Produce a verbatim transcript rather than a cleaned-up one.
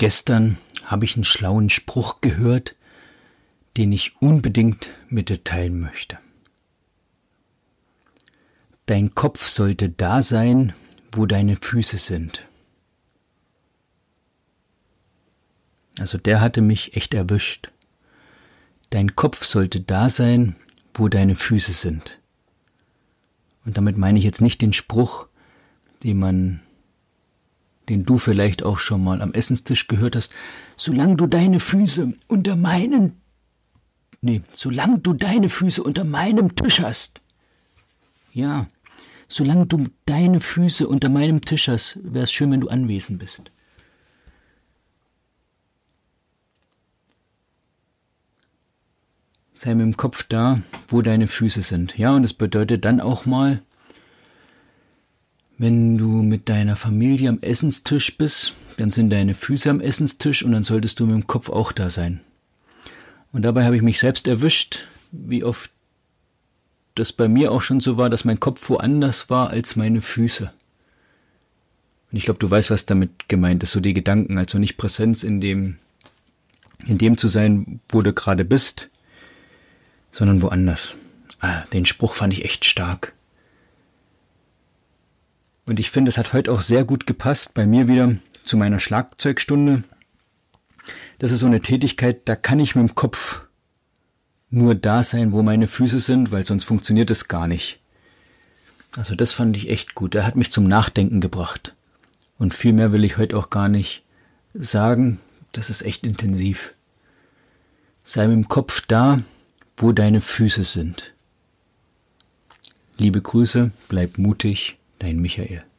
Gestern habe ich einen schlauen Spruch gehört, den ich unbedingt mit dir teilen möchte. Dein Kopf sollte da sein, wo deine Füße sind. Also der hatte mich echt erwischt. Dein Kopf sollte da sein, wo deine Füße sind. Und damit meine ich jetzt nicht den Spruch, den man, den du vielleicht auch schon mal am Essenstisch gehört hast. Solange du deine Füße unter meinen, nee, solange du deine Füße unter meinem Tisch hast. Ja, solange du deine Füße unter meinem Tisch hast, wäre es schön, wenn du anwesend bist. Sei mit dem Kopf da, wo deine Füße sind. Ja, und das bedeutet dann auch mal, wenn du mit deiner Familie am Essenstisch bist, dann sind deine Füße am Essenstisch und dann solltest du mit dem Kopf auch da sein. Und dabei habe ich mich selbst erwischt, wie oft das bei mir auch schon so war, dass mein Kopf woanders war als meine Füße. Und ich glaube, du weißt, was damit gemeint ist, so die Gedanken, also nicht Präsenz in dem, in dem zu sein, wo du gerade bist, sondern woanders. Ah, den Spruch fand ich echt stark. Und ich finde, es hat heute auch sehr gut gepasst, bei mir wieder zu meiner Schlagzeugstunde. Das ist so eine Tätigkeit, da kann ich mit dem Kopf nur da sein, wo meine Füße sind, weil sonst funktioniert es gar nicht. Also das fand ich echt gut. Er hat mich zum Nachdenken gebracht. Und viel mehr will ich heute auch gar nicht sagen. Das ist echt intensiv. Sei mit dem Kopf da, wo deine Füße sind. Liebe Grüße, bleib mutig, dein Michael.